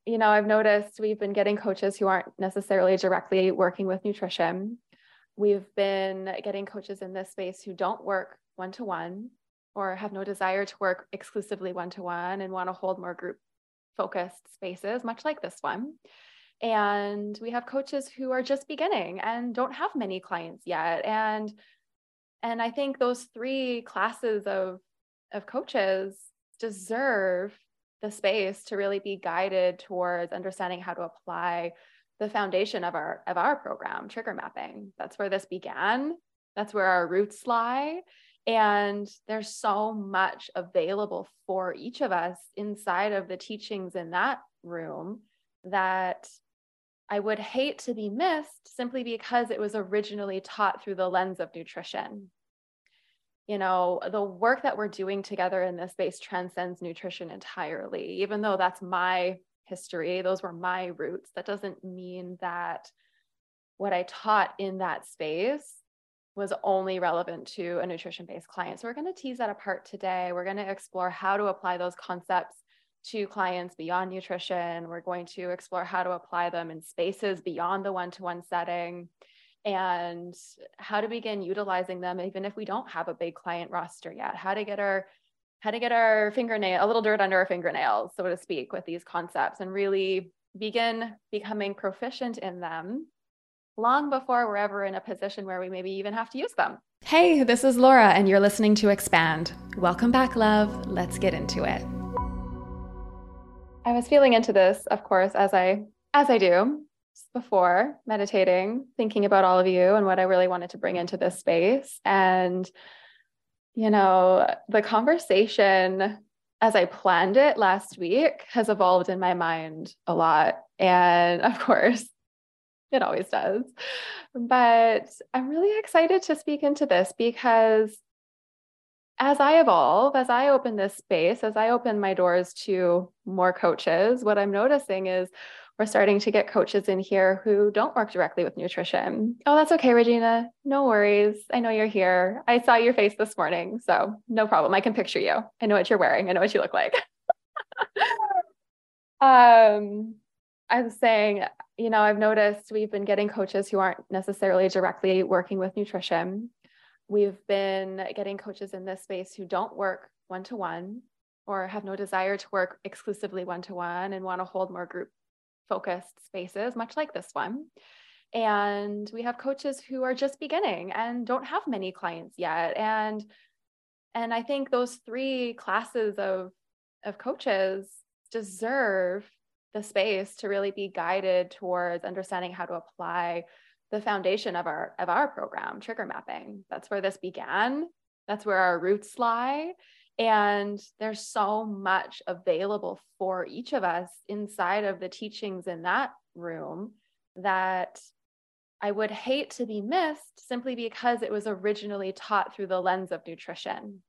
I've noticed we've been getting coaches who aren't necessarily directly working with nutrition. We've been getting coaches in this space who don't work one-to-one or have no desire to work exclusively one-to-one and want to hold more group focused spaces, much like this one. And we have coaches who are just beginning and don't have many clients yet. And I think those three classes of coaches deserve the space to really be guided towards understanding how to apply the foundation of our program, trigger mapping. That's where this began. That's where our roots lie. And there's so much available for each of us inside of the teachings in that room that I would hate to be missed simply because it was originally taught through the lens of nutrition. The work that we're doing together in this space transcends nutrition entirely. Even though that's my history, those were my roots, that doesn't mean that what I taught in that space was only relevant to a nutrition-based client. So we're going to tease that apart today. We're going to explore how to apply those concepts to clients beyond nutrition. We're going to explore how to apply them in spaces beyond the one-to-one setting, and how to begin utilizing them even if we don't have a big client roster yet. How to get our fingernail, a little dirt under our fingernails, so to speak, with these concepts and really begin becoming proficient in them long before we're ever in a position where we maybe even have to use them. Hey, this is Laura, and you're listening to Expand. Welcome back, love. Let's get into it. I was feeling into this, of course, as I do before, meditating, thinking about all of you and what I really wanted to bring into this space. And, the conversation as I planned it last week has evolved in my mind a lot. And of course, it always does. But I'm really excited to speak into this because as I evolve, as I open this space, as I open my doors to more coaches, what I'm noticing is we're starting to get coaches in here who don't work directly with nutrition. Oh, that's okay, Regina. No worries. I know you're here. I saw your face this morning, so no problem. I can picture you. I know what you're wearing. I know what you look like. I was saying, I've noticed we've been getting coaches who aren't necessarily directly working with nutrition. We've been getting coaches in this space who don't work one-to-one or have no desire to work exclusively one-to-one and want to hold more group focused spaces, much like this one. And we have coaches who are just beginning and don't have many clients yet. And I think those three classes of coaches deserve the space to really be guided towards understanding how to apply the foundation of our program, trigger mapping. That's where this began. That's where our roots lie. And there's so much available for each of us inside of the teachings in that room that I would hate to be missed simply because it was originally taught through the lens of nutrition.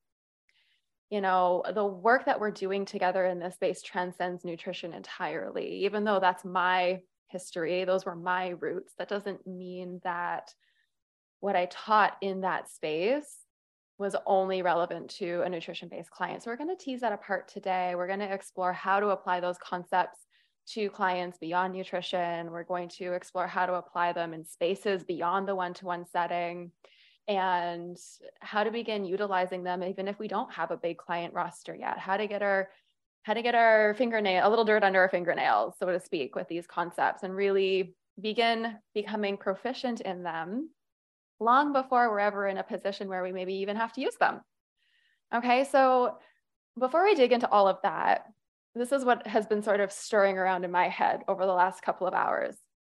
The work that we're doing together in this space transcends nutrition entirely. Even though that's my history, those were my roots, that doesn't mean that what I taught in that space was only relevant to a nutrition-based client. So we're going to tease that apart today. We're going to explore how to apply those concepts to clients beyond nutrition. We're going to explore how to apply them in spaces beyond the one-to-one setting, and how to begin utilizing them even if we don't have a big client roster yet. How to get our fingernail, a little dirt under our fingernails, so to speak, with these concepts and really begin becoming proficient in them long before we're ever in a position where we maybe even have to use them. Okay, so before we dig into all of that, this is what has been sort of stirring around in my head over the last couple of hours.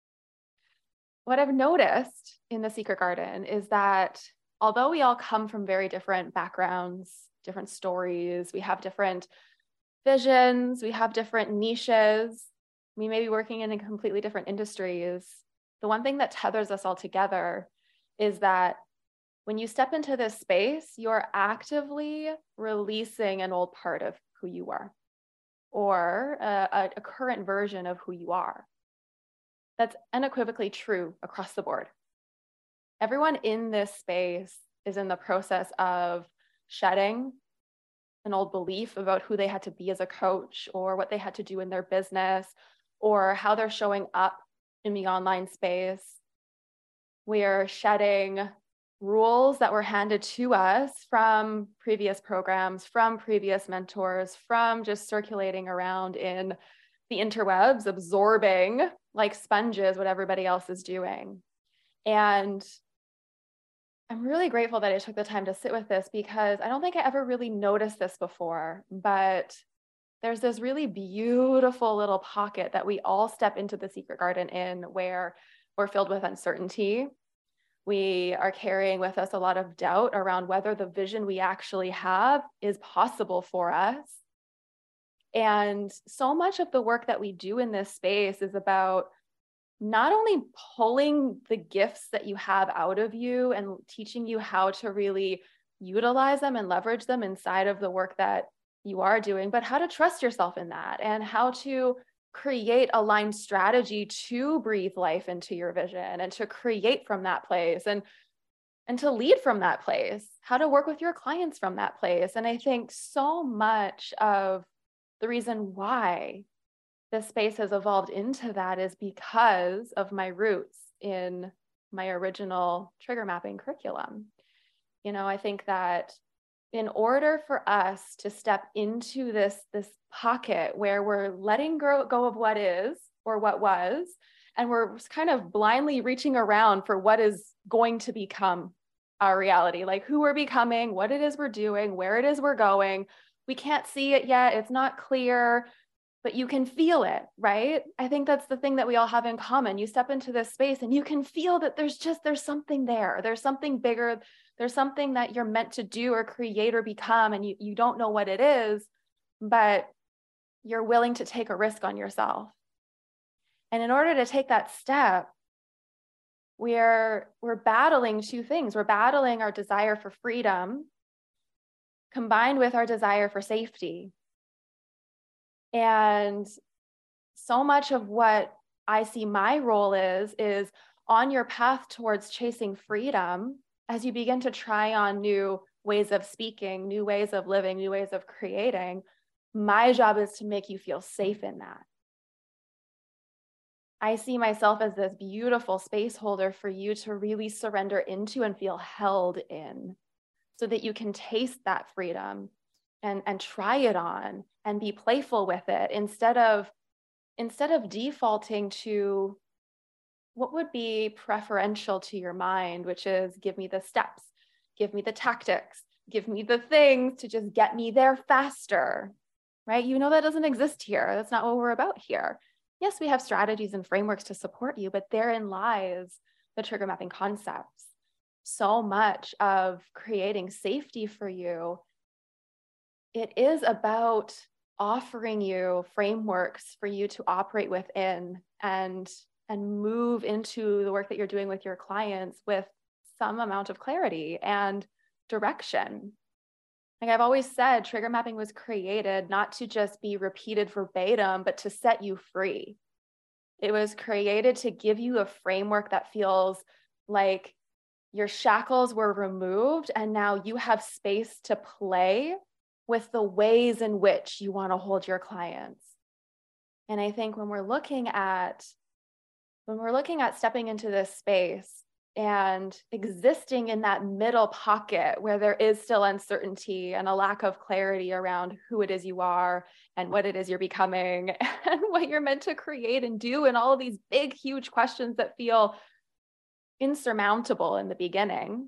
What I've noticed in the Secret Garden is that although we all come from very different backgrounds, different stories, we have different visions, we have different niches, we may be working in completely different industries, the one thing that tethers us all together is that when you step into this space, you're actively releasing an old part of who you are, or a current version of who you are. That's unequivocally true across the board. Everyone in this space is in the process of shedding an old belief about who they had to be as a coach or what they had to do in their business, or how they're showing up in the online space. We are shedding rules that were handed to us from previous programs, from previous mentors, from just circulating around in the interwebs, absorbing like sponges what everybody else is doing. And I'm really grateful that I took the time to sit with this, because I don't think I ever really noticed this before, but there's this really beautiful little pocket that we all step into the secret garden in, where we're filled with uncertainty. We are carrying with us a lot of doubt around whether the vision we actually have is possible for us. And so much of the work that we do in this space is about not only pulling the gifts that you have out of you and teaching you how to really utilize them and leverage them inside of the work that you are doing, but how to trust yourself in that, and how to create aligned strategy to breathe life into your vision and to create from that place, and to lead from that place, how to work with your clients from that place. And I think so much of the reason why this space has evolved into that is because of my roots in my original trigger mapping curriculum. You know, I think that in order for us to step into this pocket where we're letting go of what is or what was, and we're kind of blindly reaching around for what is going to become our reality, like who we're becoming, what it is we're doing, where it is we're going. We can't see it yet. It's not clear, but you can feel it, right? I think that's the thing that we all have in common. You step into this space and you can feel that there's something there. There's something bigger. There's something that you're meant to do or create or become, and you don't know what it is, but you're willing to take a risk on yourself. And in order to take that step, we're battling two things. We're battling our desire for freedom combined with our desire for safety. And so much of what I see my role is on your path towards chasing freedom, as you begin to try on new ways of speaking, new ways of living, new ways of creating, my job is to make you feel safe in that. I see myself as this beautiful space holder for you to really surrender into and feel held in, so that you can taste that freedom and try it on and be playful with it, instead of defaulting to what would be preferential to your mind, which is give me the steps, give me the tactics, give me the things to just get me there faster, right? You know, that doesn't exist here. That's not what we're about here. Yes, we have strategies and frameworks to support you, but therein lies the trigger mapping concepts. So much of creating safety for you, it is about offering you frameworks for you to operate within and move into the work that you're doing with your clients with some amount of clarity and direction. Like I've always said, trigger mapping was created not to just be repeated verbatim, but to set you free. It was created to give you a framework that feels like your shackles were removed, and now you have space to play with the ways in which you want to hold your clients. And I think when we're looking at stepping into this space and existing in that middle pocket where there is still uncertainty and a lack of clarity around who it is you are and what it is you're becoming and what you're meant to create and do, and all of these big, huge questions that feel insurmountable in the beginning,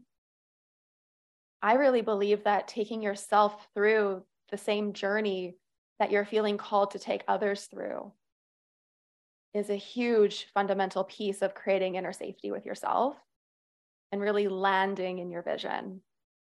I really believe that taking yourself through the same journey that you're feeling called to take others through is a huge fundamental piece of creating inner safety with yourself and really landing in your vision.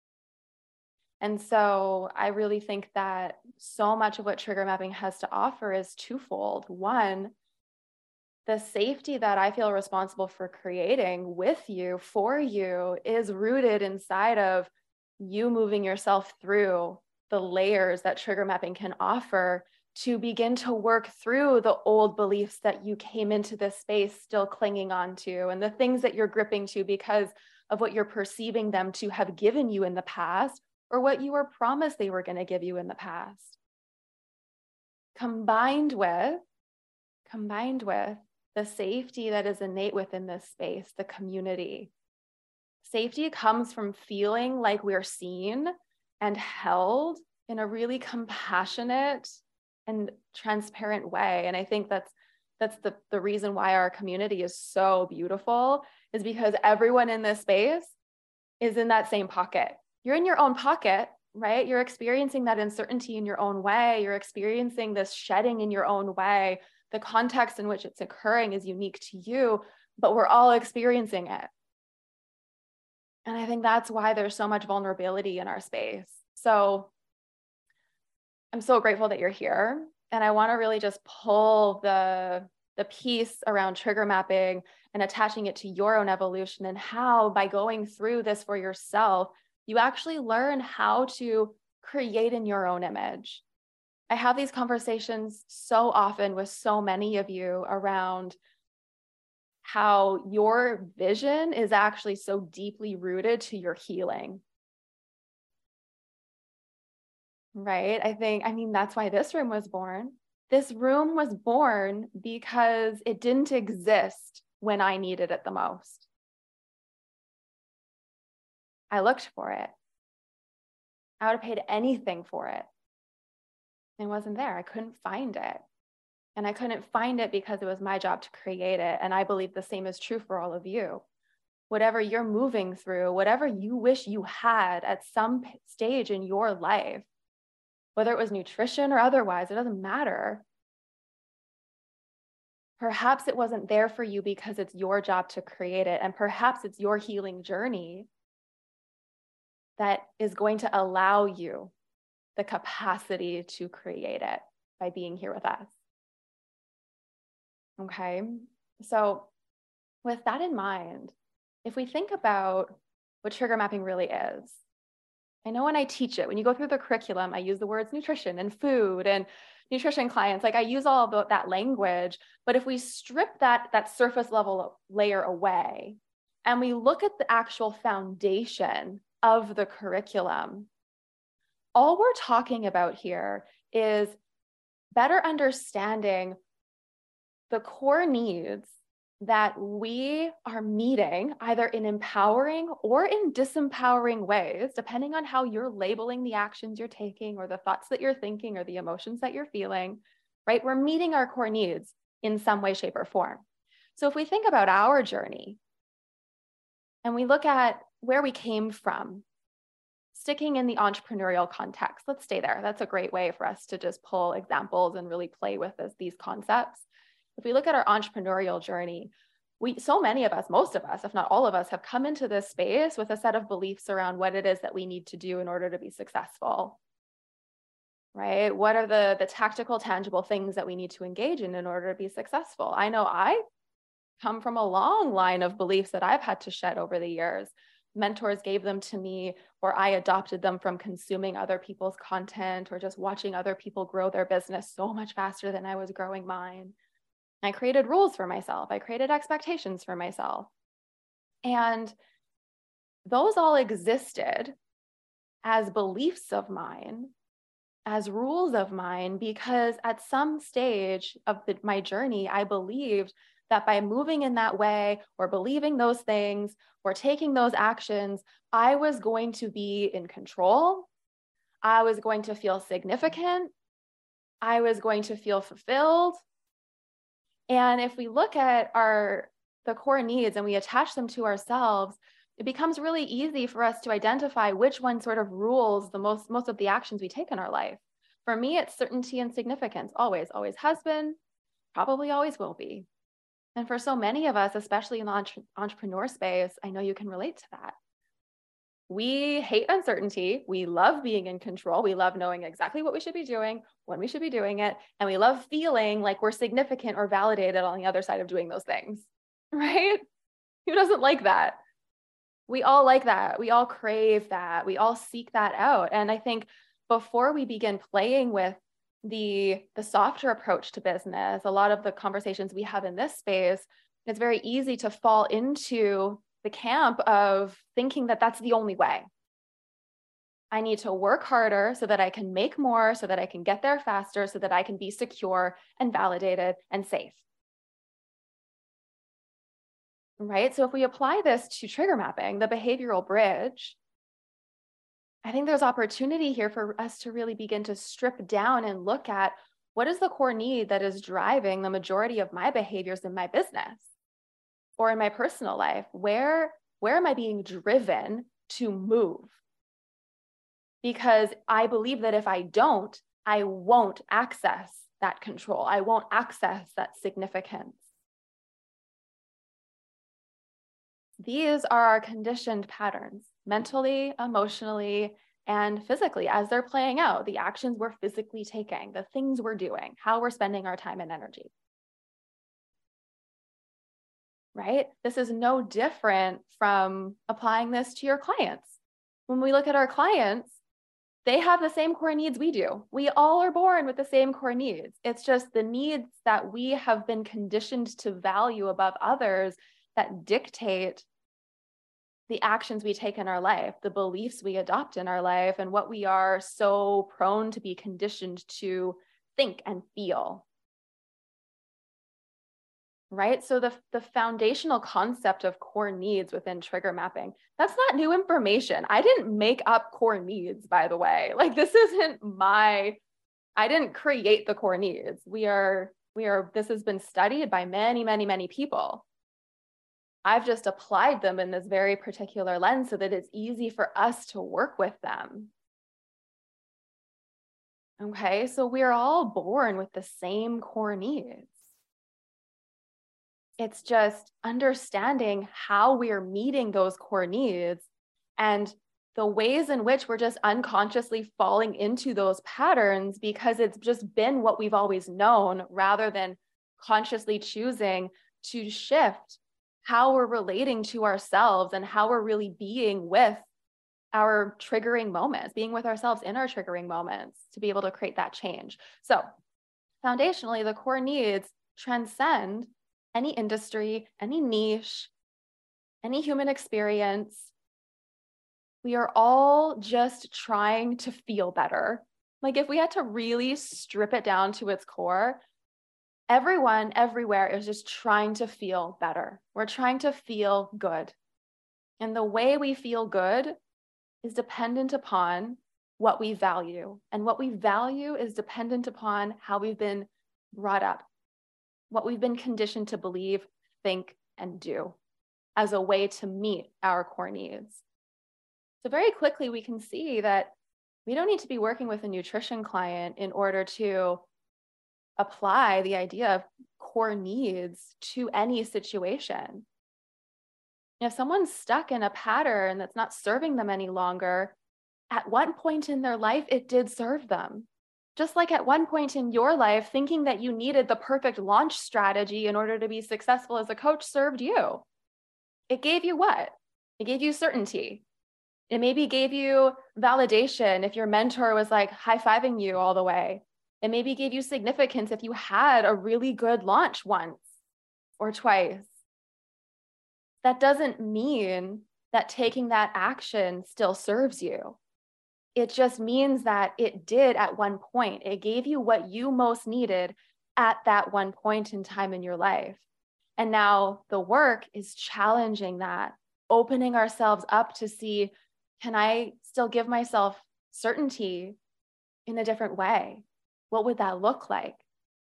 And so I really think that so much of what trigger mapping has to offer is twofold. One, the safety that I feel responsible for creating with you, for you, is rooted inside of you moving yourself through the layers that trigger mapping can offer to begin to work through the old beliefs that you came into this space still clinging on to, and the things that you're gripping to because of what you're perceiving them to have given you in the past, or what you were promised they were going to give you in the past. Combined with combined with the safety that is innate within this space, the community. Safety comes from feeling like we're seen and held in a really compassionate and transparent way. And I think that's the reason why our community is so beautiful, is because everyone in this space is in that same pocket. You're in your own pocket, right? You're experiencing that uncertainty in your own way. You're experiencing this shedding in your own way. The context in which it's occurring is unique to you, but we're all experiencing it. And I think that's why there's so much vulnerability in our space. So I'm so grateful that you're here. And I want to really just pull the piece around trigger mapping and attaching it to your own evolution, and how by going through this for yourself, you actually learn how to create in your own image. I have these conversations so often with so many of you around how your vision is actually so deeply rooted to your healing. Right? I mean, that's why this room was born. This room was born because it didn't exist when I needed it the most. I looked for it. I would have paid anything for it. It wasn't there. I couldn't find it. And I couldn't find it because it was my job to create it. And I believe the same is true for all of you. Whatever you're moving through, whatever you wish you had at some stage in your life, whether it was nutrition or otherwise, it doesn't matter. Perhaps it wasn't there for you because it's your job to create it. And perhaps it's your healing journey that is going to allow you the capacity to create it by being here with us. Okay, so with that in mind, if we think about what trigger mapping really is, I know when I teach it, when you go through the curriculum, I use the words nutrition and food and nutrition clients, like I use all of that language, but if we strip that surface level layer away and we look at the actual foundation of the curriculum, all we're talking about here is better understanding the core needs that we are meeting either in empowering or in disempowering ways, depending on how you're labeling the actions you're taking or the thoughts that you're thinking or the emotions that you're feeling, right? We're meeting our core needs in some way, shape, or form. So if we think about our journey and we look at where we came from, sticking in the entrepreneurial context, let's stay there. That's a great way for us to just pull examples and really play with these concepts. If we look at our entrepreneurial journey, so many of us, most of us, if not all of us, have come into this space with a set of beliefs around what it is that we need to do in order to be successful, right? What are the tactical, tangible things that we need to engage in order to be successful? I know I come from a long line of beliefs that I've had to shed over the years. Mentors gave them to me, or I adopted them from consuming other people's content or just watching other people grow their business so much faster than I was growing mine. I created rules for myself. I created expectations for myself. And those all existed as beliefs of mine, as rules of mine, because at some stage of my journey, I believed that by moving in that way or believing those things or taking those actions, I was going to be in control. I was going to feel significant. I was going to feel fulfilled. And if we look at the core needs and we attach them to ourselves, it becomes really easy for us to identify which one sort of rules the most of the actions we take in our life. For me, it's certainty and significance. Always has been, probably always will be. And for so many of us, especially in the entrepreneur space, I know you can relate to that. We hate uncertainty. We love being in control. We love knowing exactly what we should be doing, when we should be doing it. And we love feeling like we're significant or validated on the other side of doing those things, right? Who doesn't like that? We all like that. We all crave that. We all seek that out. And I think before we begin playing with the softer approach to business, a lot of the conversations we have in this space, it's very easy to fall into the camp of thinking that that's the only way. I need to work harder so that I can make more, so that I can get there faster, so that I can be secure and validated and safe. Right? So if we apply this to trigger mapping, the behavioral bridge, I think there's opportunity here for us to really begin to strip down and look at what is the core need that is driving the majority of my behaviors in my business or in my personal life. Where am I being driven to move? Because I believe that if I don't, I won't access that control. I won't access that significance. These are our conditioned patterns, mentally, emotionally, and physically, as they're playing out, the actions we're physically taking, the things we're doing, how we're spending our time and energy. Right? This is no different from applying this to your clients. When we look at our clients, they have the same core needs we do. We all are born with the same core needs. It's just the needs that we have been conditioned to value above others that dictate the actions we take in our life, the beliefs we adopt in our life, and what we are so prone to be conditioned to think and feel. Right? So the foundational concept of core needs within trigger mapping, that's not new information. I didn't make up core needs, by the way. Like this isn't I didn't create the core needs. This has been studied by many, many, many people. I've just applied them in this very particular lens so that it's easy for us to work with them. Okay, so we're all born with the same core needs. It's just understanding how we are meeting those core needs and the ways in which we're just unconsciously falling into those patterns because it's just been what we've always known rather than consciously choosing to shift how we're relating to ourselves and how we're really being with our triggering moments, being with ourselves in our triggering moments to be able to create that change. So foundationally, the core needs transcend any industry, any niche, any human experience. We are all just trying to feel better. Like if we had to really strip it down to its core, everyone, everywhere is just trying to feel better. We're trying to feel good. And the way we feel good is dependent upon what we value. And what we value is dependent upon how we've been brought up, what we've been conditioned to believe, think, and do as a way to meet our core needs. So very quickly, we can see that we don't need to be working with a nutrition client in order to apply the idea of core needs to any situation. If someone's stuck in a pattern that's not serving them any longer, at one point in their life, it did serve them. Just like at one point in your life, thinking that you needed the perfect launch strategy in order to be successful as a coach served you. It gave you what? It gave you certainty. It maybe gave you validation if your mentor was like high-fiving you all the way. It maybe gave you significance if you had a really good launch once or twice. That doesn't mean that taking that action still serves you. It just means that it did at one point. It gave you what you most needed at that one point in time in your life. And now the work is challenging that, opening ourselves up to see, can I still give myself certainty in a different way? What would that look like?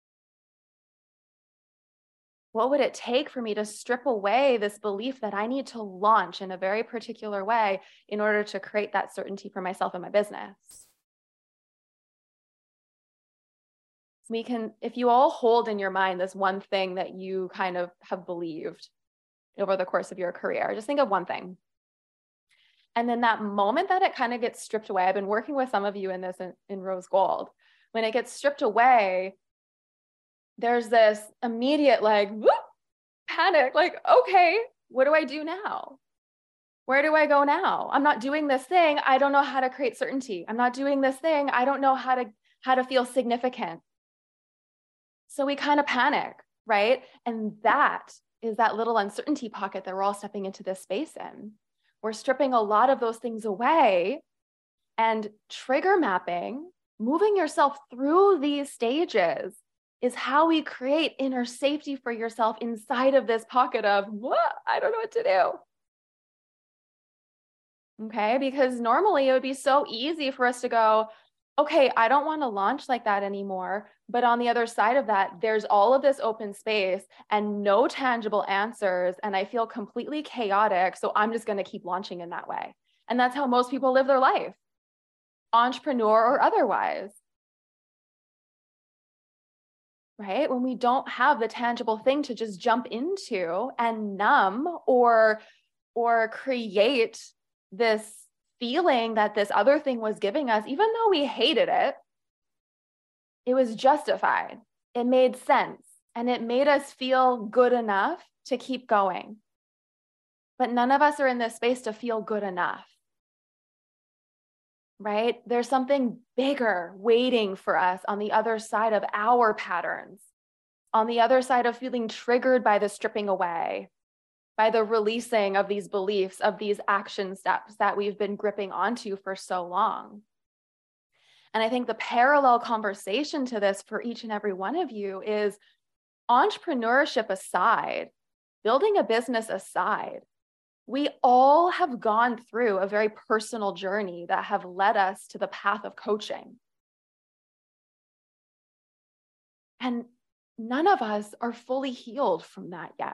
What would it take for me to strip away this belief that I need to launch in a very particular way in order to create that certainty for myself and my business? We can, if you all hold in your mind this one thing that you kind of have believed over the course of your career, just think of one thing. And then that moment that it kind of gets stripped away, I've been working with some of you in this in Rose Gold. When it gets stripped away, there's this immediate like whoop, panic, like, okay, what do I do now? Where do I go now? I'm not doing this thing. I don't know how to create certainty. I'm not doing this thing. I don't know how to feel significant. So we kind of panic, right? And that is that little uncertainty pocket that we're all stepping into this space in. We're stripping a lot of those things away And trigger mapping, moving yourself through these stages, is how we create inner safety for yourself inside of this pocket of, what? I don't know what to do. Okay, because normally it would be so easy for us to go, okay, I don't want to launch like that anymore. But on the other side of that, there's all of this open space and no tangible answers. And I feel completely chaotic. So I'm just going to keep launching in that way. And that's how most people live their life, entrepreneur or otherwise. Right? When we don't have the tangible thing to just jump into and numb or create this feeling that this other thing was giving us, even though we hated it, it was justified. It made sense and it made us feel good enough to keep going. But none of us are in this space to feel good enough. Right? There's something bigger waiting for us on the other side of our patterns, on the other side of feeling triggered by the stripping away, by the releasing of these beliefs, of these action steps that we've been gripping onto for so long. And I think the parallel conversation to this for each and every one of you is, entrepreneurship aside, building a business aside, we all have gone through a very personal journey that have led us to the path of coaching. And none of us are fully healed from that yet.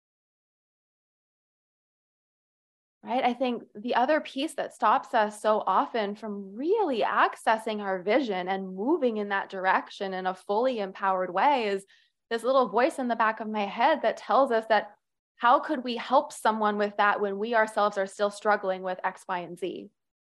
Right? I think the other piece that stops us so often from really accessing our vision and moving in that direction in a fully empowered way is this little voice in the back of my head that tells us that, how could we help someone with that when we ourselves are still struggling with X, Y, and Z?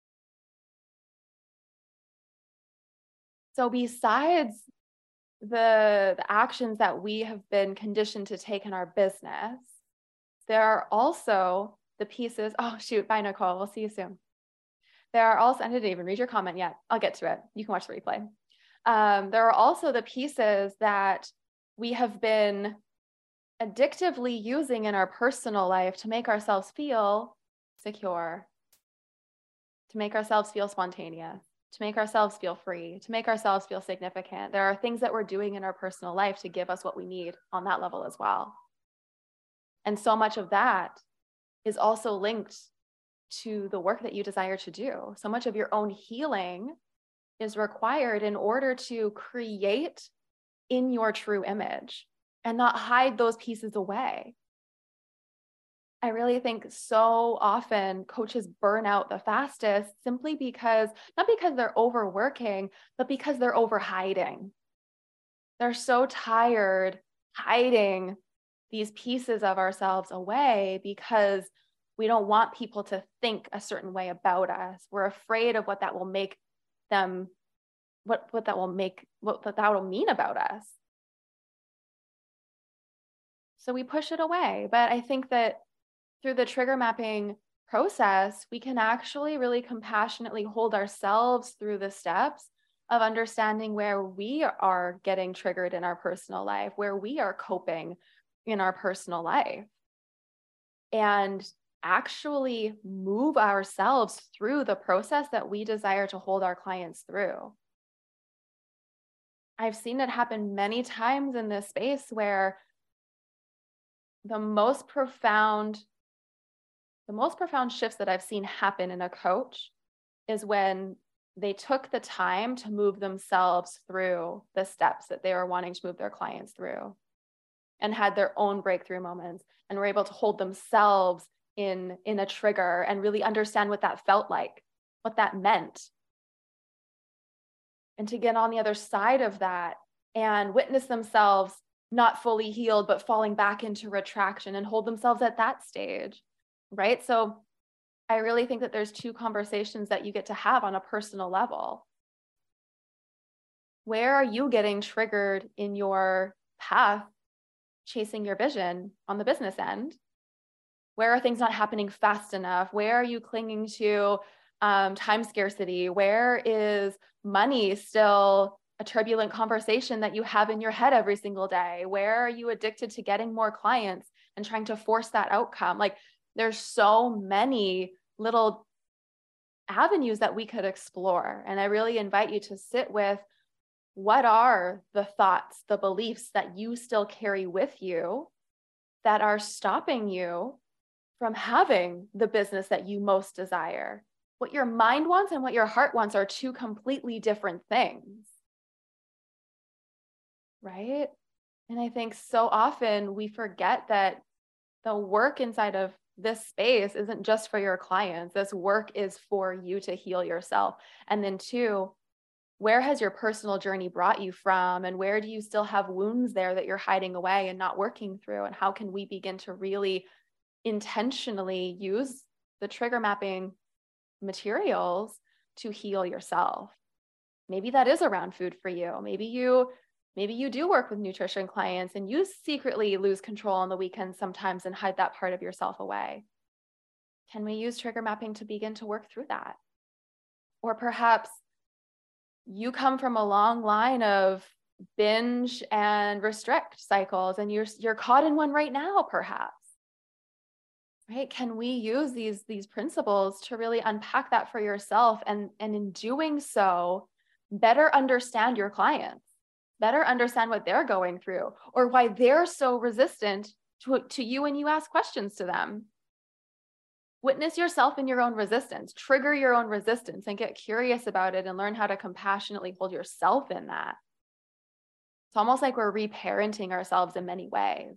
So besides the actions that we have been conditioned to take in our business, there are also the pieces. Oh, shoot. Bye, Nicole. We'll see you soon. There are also, I didn't even read your comment yet. I'll get to it. You can watch the replay. There are also the pieces that we have been addictively using in our personal life to make ourselves feel secure, to make ourselves feel spontaneous, to make ourselves feel free, to make ourselves feel significant. There are things that we're doing in our personal life to give us what we need on that level as well. And so much of that is also linked to the work that you desire to do. So much of your own healing is required in order to create in your true image and not hide those pieces away. I really think so often coaches burn out the fastest simply because, not because they're overworking, but because they're over hiding. They're so tired hiding these pieces of ourselves away because we don't want people to think a certain way about us. We're afraid of what that will make them, what that will mean about us. So we push it away. But I think that through the trigger mapping process, we can actually really compassionately hold ourselves through the steps of understanding where we are getting triggered in our personal life, where we are coping in our personal life, and actually move ourselves through the process that we desire to hold our clients through. I've seen it happen many times in this space where the most profound shifts that I've seen happen in a coach is when they took the time to move themselves through the steps that they were wanting to move their clients through and had their own breakthrough moments and were able to hold themselves in a trigger and really understand what that felt like, what that meant. And to get on the other side of that and witness themselves not fully healed, but falling back into retraction and hold themselves at that stage, right? So I really think that there's two conversations that you get to have on a personal level. Where are you getting triggered in your path, chasing your vision on the business end? Where are things not happening fast enough? Where are you clinging to time scarcity? Where is money still a turbulent conversation that you have in your head every single day? Where are you addicted to getting more clients and trying to force that outcome? Like, there's so many little avenues that we could explore. And I really invite you to sit with, what are the thoughts, the beliefs that you still carry with you that are stopping you from having the business that you most desire? What your mind wants and what your heart wants are two completely different things, right? And I think so often we forget that the work inside of this space isn't just for your clients. This work is for you to heal yourself. And then two, where has your personal journey brought you from? And where do you still have wounds there that you're hiding away and not working through? And how can we begin to really intentionally use the trigger mapping materials to heal yourself? Maybe that is around food for you. Maybe you do work with nutrition clients and you secretly lose control on the weekends sometimes and hide that part of yourself away. Can we use trigger mapping to begin to work through that? Or perhaps you come from a long line of binge and restrict cycles and you're caught in one right now, perhaps. Right? Can we use these principles to really unpack that for yourself, and in doing so, better understand your clients, better understand what they're going through or why they're so resistant to you when you ask questions to them? Witness yourself in your own resistance, trigger your own resistance, and get curious about it and learn how to compassionately hold yourself in that. It's almost like we're reparenting ourselves in many ways.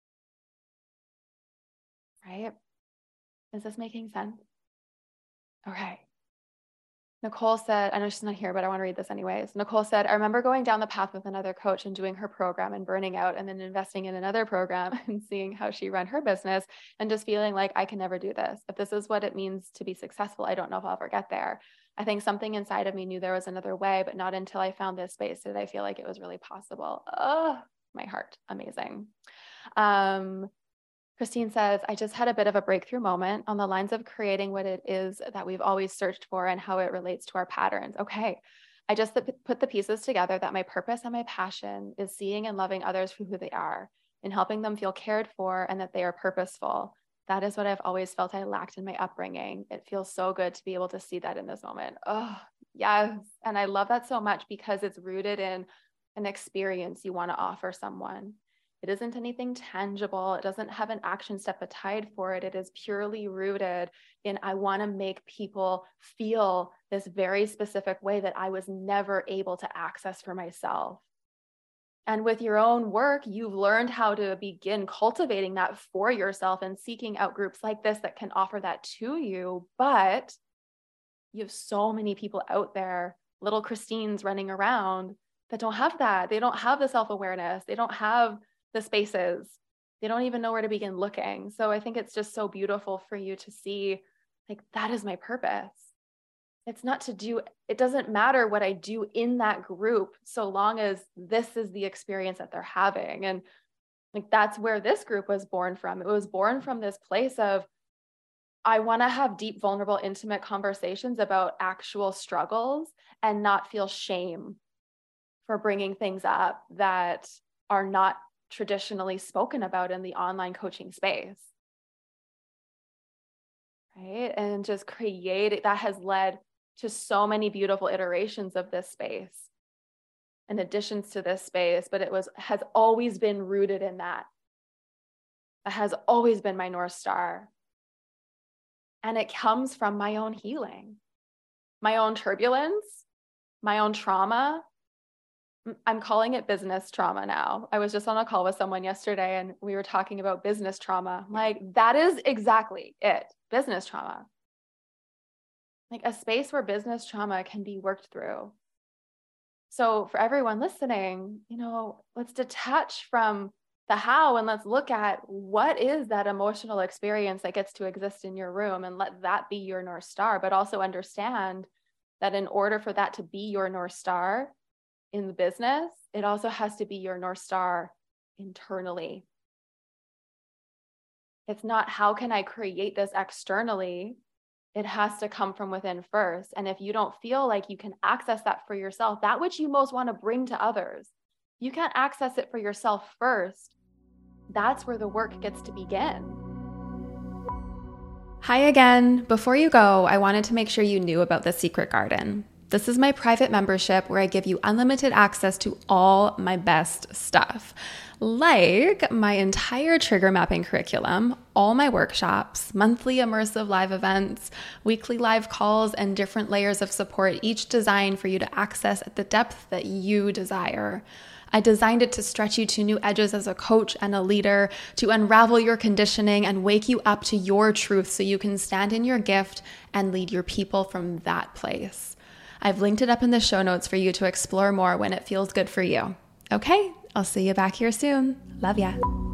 Right? Is this making sense? Okay. Nicole said, I know she's not here, but I want to read this anyways. Nicole said, I remember going down the path with another coach and doing her program and burning out, and then investing in another program and seeing how she ran her business and just feeling like I can never do this. If this is what it means to be successful, I don't know if I'll ever get there. I think something inside of me knew there was another way, but not until I found this space did I feel like it was really possible. Oh, my heart. Amazing. Christine says, I just had a bit of a breakthrough moment on the lines of creating what it is that we've always searched for and how it relates to our patterns. Okay. I just put the pieces together that my purpose and my passion is seeing and loving others for who they are and helping them feel cared for and that they are purposeful. That is what I've always felt I lacked in my upbringing. It feels so good to be able to see that in this moment. Oh, yes. And I love that so much because it's rooted in an experience you want to offer someone. It isn't anything tangible. It doesn't have an action step tied for it. It is purely rooted in, I want to make people feel this very specific way that I was never able to access for myself. And with your own work, you've learned how to begin cultivating that for yourself and seeking out groups like this that can offer that to you. But you have so many people out there, little Christines running around that don't have that. They don't have the self-awareness. They don't have the spaces. They don't even know where to begin looking. So I think it's just so beautiful for you to see, like, that is my purpose. It's not to do, it doesn't matter what I do in that group, so long as this is the experience that they're having. And like, that's where this group was born from. It was born from this place of, I want to have deep, vulnerable, intimate conversations about actual struggles and not feel shame for bringing things up that are not traditionally spoken about in the online coaching space. Right? And just create it. That has led to so many beautiful iterations of this space and additions to this space, but has always been rooted in that. That has always been my North Star. And it comes from my own healing, my own turbulence, my own trauma. I'm calling it business trauma now. I was just on a call with someone yesterday and we were talking about business trauma. Like, that is exactly it. Business trauma. Like a space where business trauma can be worked through. So for everyone listening, let's detach from the how and let's look at what is that emotional experience that gets to exist in your room, and let that be your North Star, but also understand that in order for that to be your North Star in the business, it also has to be your North Star internally. It's not, how can I create this externally? It has to come from within first. And if you don't feel like you can access that for yourself, that which you most want to bring to others, you can't access it for yourself first. That's where the work gets to begin. Hi again. Before you go, I wanted to make sure you knew about the Secret Garden. This is my private membership where I give you unlimited access to all my best stuff, like my entire trigger mapping curriculum, all my workshops, monthly immersive live events, weekly live calls, and different layers of support, each designed for you to access at the depth that you desire. I designed it to stretch you to new edges as a coach and a leader, to unravel your conditioning and wake you up to your truth so you can stand in your gift and lead your people from that place. I've linked it up in the show notes for you to explore more when it feels good for you. Okay, I'll see you back here soon. Love ya.